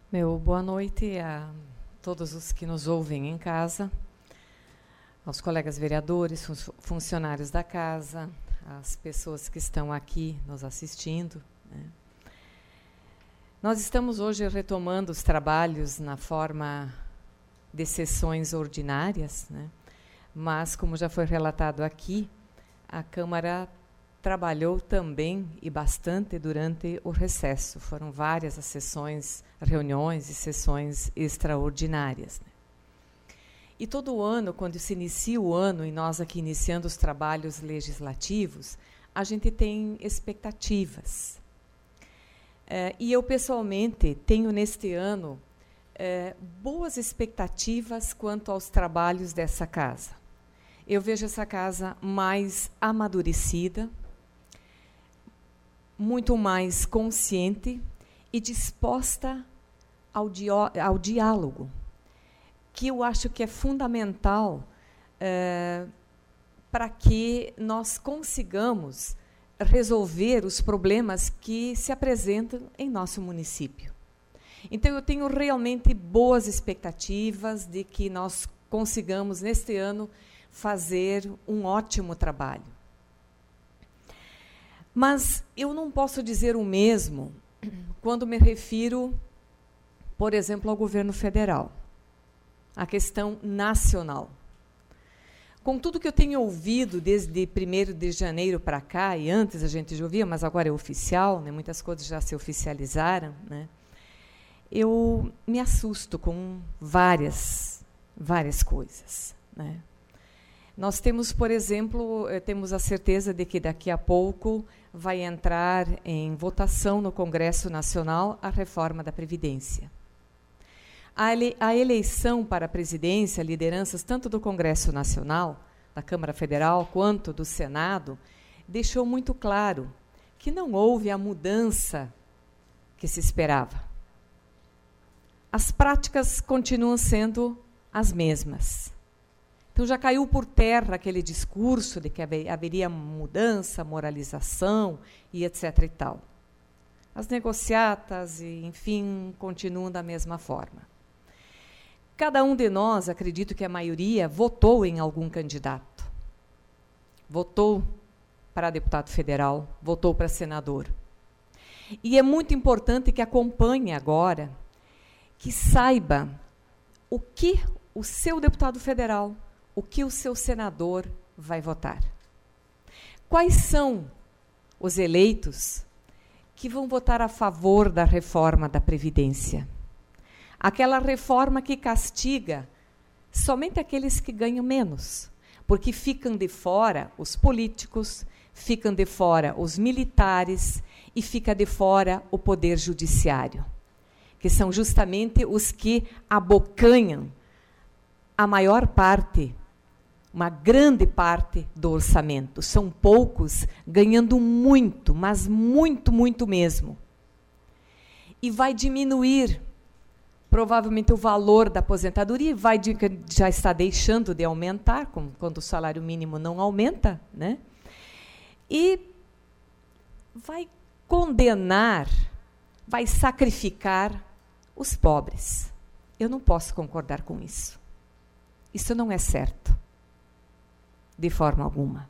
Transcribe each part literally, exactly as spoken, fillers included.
Meu boa noite a todos os que nos ouvem em casa, aos colegas vereadores, fun- funcionários da casa, às pessoas que estão aqui nos assistindo, né? Nós estamos hoje retomando os trabalhos na forma de sessões ordinárias, né? Mas, como já foi relatado aqui, a Câmara trabalhou também e bastante durante o recesso. Foram várias as sessões, reuniões e sessões extraordinárias, né? E todo ano, quando se inicia o ano, e nós aqui iniciando os trabalhos legislativos, a gente tem expectativas. É, e eu, pessoalmente, tenho neste ano é, boas expectativas quanto aos trabalhos dessa casa. Eu vejo essa casa mais amadurecida, muito mais consciente e disposta ao, dió- ao diálogo, que eu acho que é fundamental é, para que nós consigamos resolver os problemas que se apresentam em nosso município. Então, eu tenho realmente boas expectativas de que nós consigamos, neste ano, fazer um ótimo trabalho. Mas eu não posso dizer o mesmo quando me refiro, por exemplo, ao governo federal, à questão nacional. Com tudo que eu tenho ouvido desde primeiro de janeiro para cá, e antes a gente já ouvia, mas agora é oficial, né, muitas coisas já se oficializaram, né, eu me assusto com várias, várias coisas, né. Nós temos, por exemplo, temos a certeza de que daqui a pouco vai entrar em votação no Congresso Nacional a reforma da Previdência. A, ele, a eleição para a presidência, lideranças tanto do Congresso Nacional, da Câmara Federal, quanto do Senado, deixou muito claro que não houve a mudança que se esperava. As práticas continuam sendo as mesmas. Então, já caiu por terra aquele discurso de que haveria mudança, moralização e etc e tal. As negociatas, e, enfim, continuam da mesma forma. Cada um de nós, acredito que a maioria, votou em algum candidato. Votou para deputado federal, votou para senador. E é muito importante que acompanhe agora, que saiba o que o seu deputado federal, o que o seu senador vai votar. Quais são os eleitos que vão votar a favor da reforma da Previdência? Aquela reforma que castiga somente aqueles que ganham menos, porque ficam de fora os políticos, ficam de fora os militares e fica de fora o poder judiciário, que são justamente os que abocanham a maior parte, uma grande parte do orçamento. São poucos ganhando muito, mas muito, muito mesmo. E vai diminuir provavelmente o valor da aposentadoria, vai de, já está deixando de aumentar, como, quando o salário mínimo não aumenta, né? E vai condenar, vai sacrificar os pobres. Eu não posso concordar com isso. Isso não é certo, de forma alguma.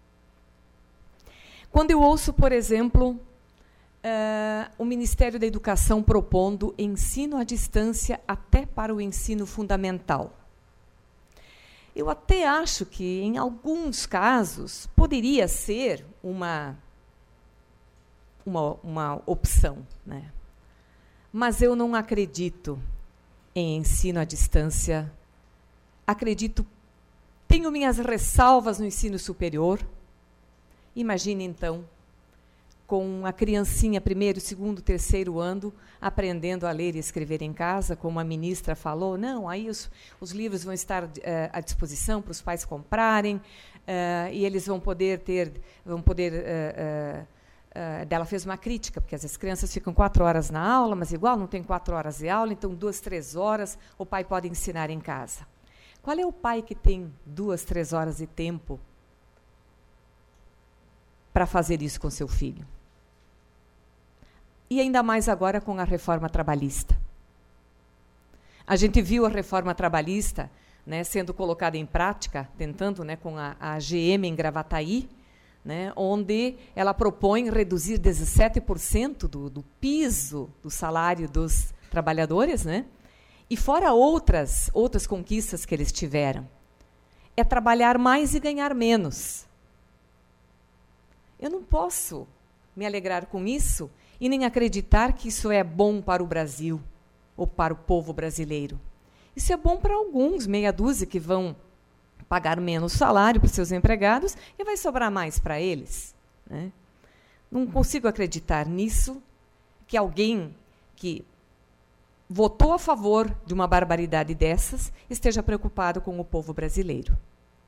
Quando eu ouço, por exemplo, Uh, o Ministério da Educação propondo ensino à distância até para o ensino fundamental. Eu até acho que, em alguns casos, poderia ser uma, uma, uma opção, né? Mas eu não acredito em ensino à distância. Acredito, tenho minhas ressalvas no ensino superior. Imagine, então, com a criancinha, primeiro, segundo, terceiro ano, aprendendo a ler e escrever em casa, como a ministra falou. Não, aí os, os livros vão estar uh, à disposição para os pais comprarem, uh, e eles vão poder ter, vão poder, uh, uh, uh, ela fez uma crítica, porque as crianças ficam quatro horas na aula, mas igual não tem quatro horas de aula, então duas, três horas o pai pode ensinar em casa. Qual é o pai que tem duas, três horas de tempo para fazer isso com seu filho? E ainda mais agora com a reforma trabalhista. A gente viu a reforma trabalhista, né, sendo colocada em prática, tentando, né, com a, a G M em Gravataí, né, onde ela propõe reduzir dezessete por cento do, do piso do salário dos trabalhadores, né, e fora outras, outras conquistas que eles tiveram. É trabalhar mais e ganhar menos. Eu não posso me alegrar com isso e nem acreditar que isso é bom para o Brasil ou para o povo brasileiro. Isso é bom para alguns, meia dúzia, que vão pagar menos salário para os seus empregados e vai sobrar mais para eles, né? Não consigo acreditar nisso, que alguém que votou a favor de uma barbaridade dessas esteja preocupado com o povo brasileiro.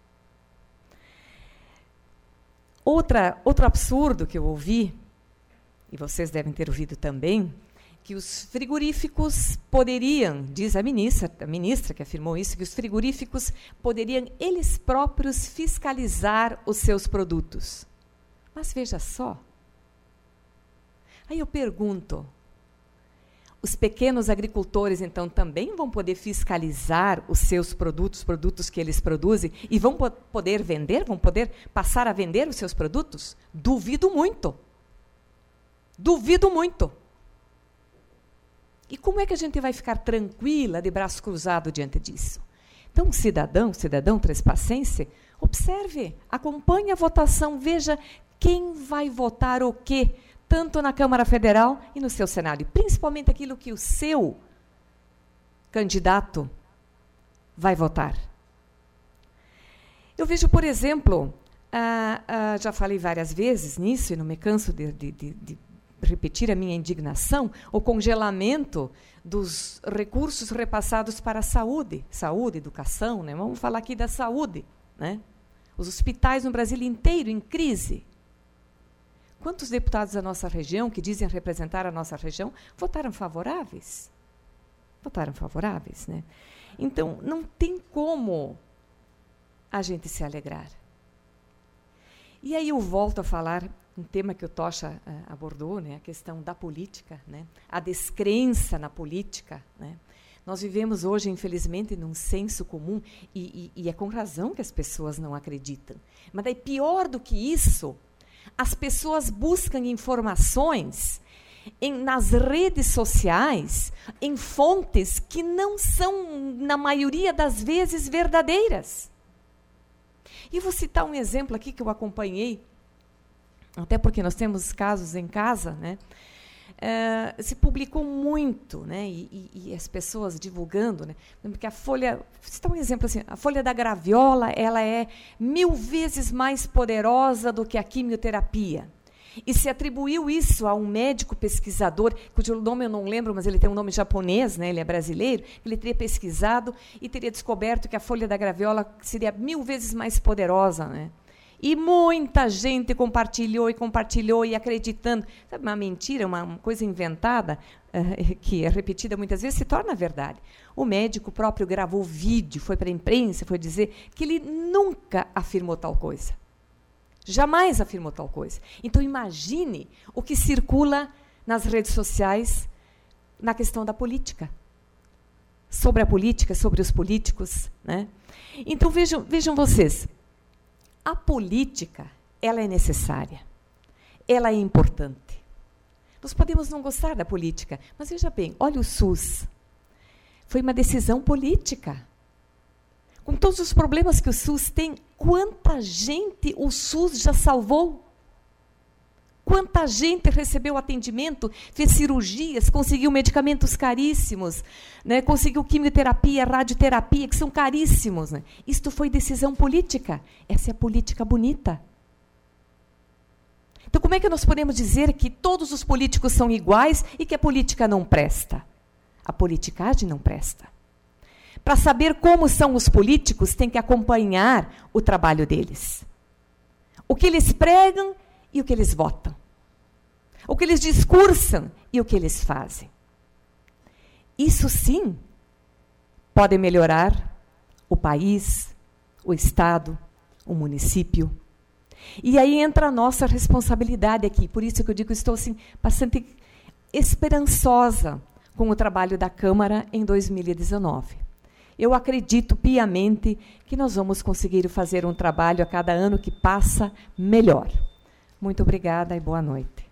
Outra, outro absurdo que eu ouvi, e vocês devem ter ouvido também, que os frigoríficos poderiam, diz a ministra, a ministra que afirmou isso, que os frigoríficos poderiam eles próprios fiscalizar os seus produtos. Mas veja só. Aí eu pergunto, os pequenos agricultores, então, também vão poder fiscalizar os seus produtos, produtos que eles produzem, e vão po- poder vender, vão poder passar a vender os seus produtos? Duvido muito. Duvido muito. E como é que a gente vai ficar tranquila, de braço cruzado, diante disso? Então, cidadão, cidadão trespacense, observe, acompanhe a votação, veja quem vai votar o quê, tanto na Câmara Federal e no seu Senado, e principalmente aquilo que o seu candidato vai votar. Eu vejo, por exemplo, ah, ah, já falei várias vezes nisso, e não me canso de, de, de, de repetir a minha indignação, o congelamento dos recursos repassados para a saúde, saúde, educação, né? Vamos falar aqui da saúde, né? Os hospitais no Brasil inteiro em crise. Quantos deputados da nossa região, que dizem representar a nossa região, votaram favoráveis? Votaram favoráveis, né? Então, não tem como a gente se alegrar. E aí eu volto a falar um tema que o Tocha uh, abordou, né, a questão da política, né, a descrença na política, né. Nós vivemos hoje, infelizmente, num senso comum, e, e, e é com razão que as pessoas não acreditam. Mas daí, pior do que isso, as pessoas buscam informações em, nas redes sociais, em fontes que não são, na maioria das vezes, verdadeiras. E vou citar um exemplo aqui que eu acompanhei, até porque nós temos casos em casa, né? Uh, se publicou muito, né? E, e, e as pessoas divulgando, né? Porque a folha, vou citar um exemplo assim, a folha da graviola, ela é mil vezes mais poderosa do que a quimioterapia. E se atribuiu isso a um médico pesquisador, cujo nome eu não lembro, mas ele tem um nome japonês, né? Ele é brasileiro, ele teria pesquisado e teria descoberto que a folha da graviola seria mil vezes mais poderosa, né? E muita gente compartilhou e compartilhou e acreditando. Sabe, uma mentira, uma, uma coisa inventada, uh, que é repetida muitas vezes, se torna verdade. O médico próprio gravou vídeo, foi para a imprensa, foi dizer que ele nunca afirmou tal coisa. Jamais afirmou tal coisa. Então, imagine o que circula nas redes sociais na questão da política. Sobre a política, sobre os políticos, né? Então, vejam, vejam vocês. A política, ela é necessária, ela é importante. Nós podemos não gostar da política, mas veja bem, olha o SUS. Foi uma decisão política. Com todos os problemas que o SUS tem, quanta gente o SUS já salvou? Quanta gente recebeu atendimento, fez cirurgias, conseguiu medicamentos caríssimos, né, conseguiu quimioterapia, radioterapia, que são caríssimos. Né? Isto foi decisão política. Essa é a política bonita. Então, como é que nós podemos dizer que todos os políticos são iguais e que a política não presta? A politicagem não presta. Para saber como são os políticos, tem que acompanhar o trabalho deles. O que eles pregam e o que eles votam. O que eles discursam e o que eles fazem. Isso sim pode melhorar o país, o Estado, o município. E aí entra a nossa responsabilidade aqui. Por isso que eu digo que estou assim, bastante esperançosa com o trabalho da Câmara em dois mil e dezenove. Eu acredito piamente que nós vamos conseguir fazer um trabalho a cada ano que passa melhor. Muito obrigada e boa noite.